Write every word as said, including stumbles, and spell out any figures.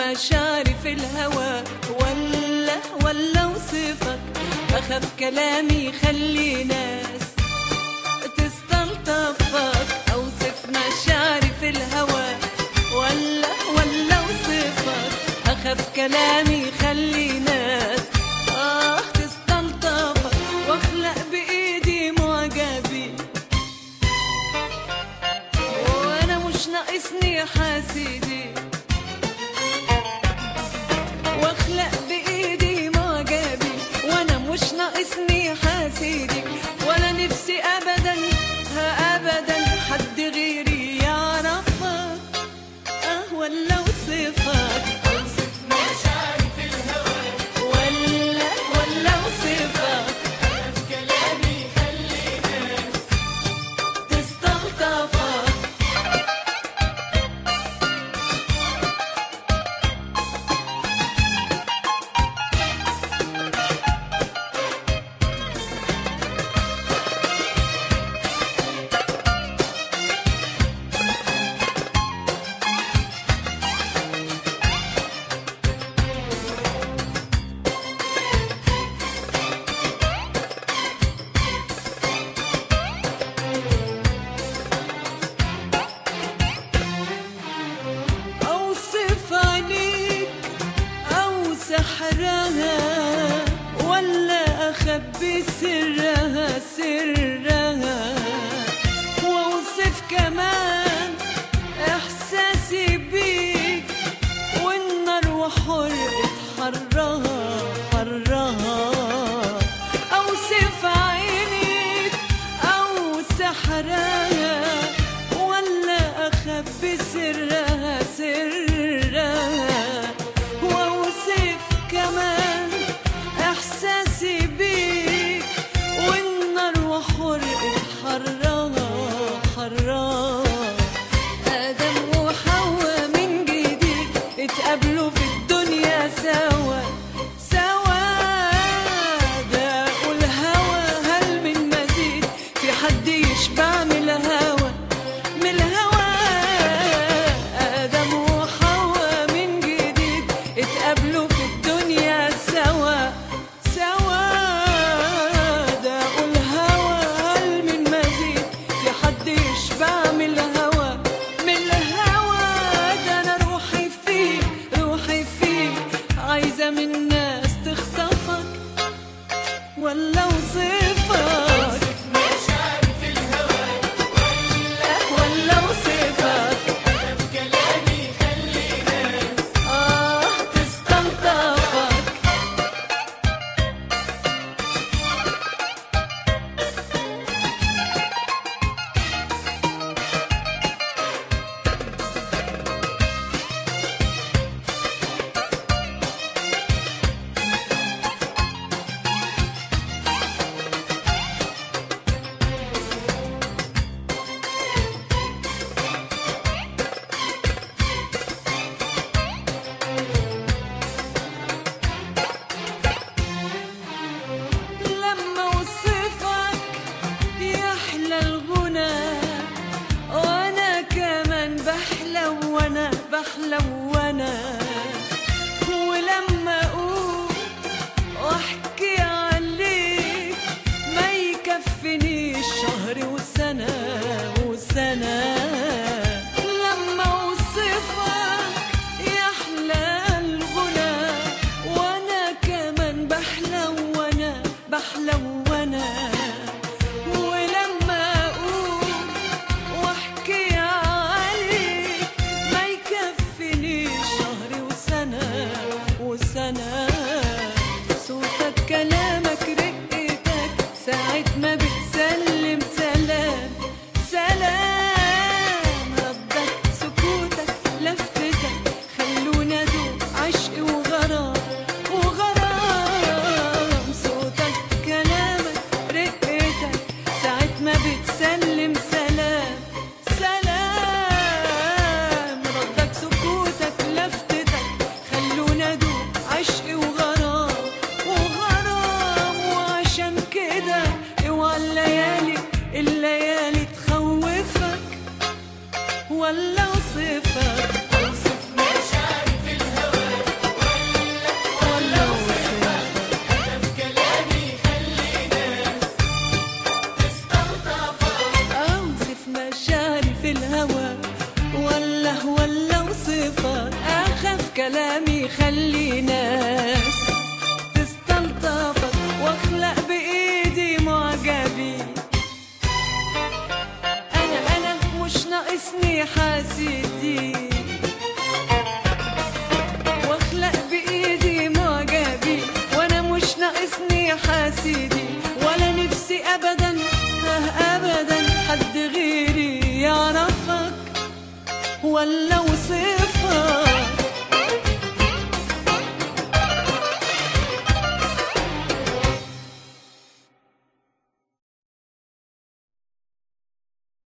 مشاعري في الهوى، ولا ولا اوصفك اخاف كلامي يخلي ناس تستلطفك. اوصف مشاعري في الهوى، ولا ولا اوصفك اخاف كلامي يخلي ناس اه تستلطفك، واخلق بايدي معجبي وانا مش ناقصني حاسدي، واخلق بايدي معجبي وانا مش ناقصني حاسدي، ولا نفسي ابدا ها ابدا حد غيري يعرفك اه ولا اوصفك. اوصف مشاعري في الهوى، ولا ولا اوصفك اخاف كلامي يخلي ناس تستلطفك. سحرها ولا أخبي سرها سرها، وأوصف كمان إحساسي بيك والنار وحرقة حرها حرها. أوصف عينيك أو سحرها ولا أخبي سرها سرها، كمان إحساسي بيك والنار وحرقة حرها حرها. آدم وحواء من جديد اتقابلوا في الدنيا سوا سوا، داقوا الهوى هل من مزيد في حد يشبع من الهوى من الهوى. آدم وحواء من جديد اتقابلوا في الدنيا سوا سوا، داقوا الهوى هل من مزيد في حد يشبع من الهوى من الهوى. ده انا روحي فيك روحي فيك عايزة من الناس تخطفك ولا اوصفك. اوصف مشاعري في الهوى، ولا ولا اوصفك اخاف كلامي يخلي ناس اه تستلطفك. لما اوصفك يحلى الغنى وانا كمان بحلم وانا بحلم وانا، ولما اقول واحكي عليك ما يكفنيش شهر وسنة وسنة. لما اوصفك يحلى الغنى وانا كمان بحلم وانا بحلم وانا، ولما اقول واحكي عليك ما يكفنيش شهر وسنة وسنة. صوتك كلامك رقتك ساعة ما بتسلم سلام سلام، ردك سكوتك لفتك خلونا دوب عشق وغرام وغرام. صوتك كلامك رقتك ساعة ما بتسلم سلام سلام، ردك سكوتك لفتك خلونا دوب عشق وغرام وغرام. وعشان كده اوعى الليالي يخلي ناس تستلطفك واخلق بايدي معجبين. انا انا مش ناقصني حاسدين واخلق بايدي معجبين، وانا مش ناقصني حاسدين ولا نفسي ابدا ابدا حد غيري يعرفك ولا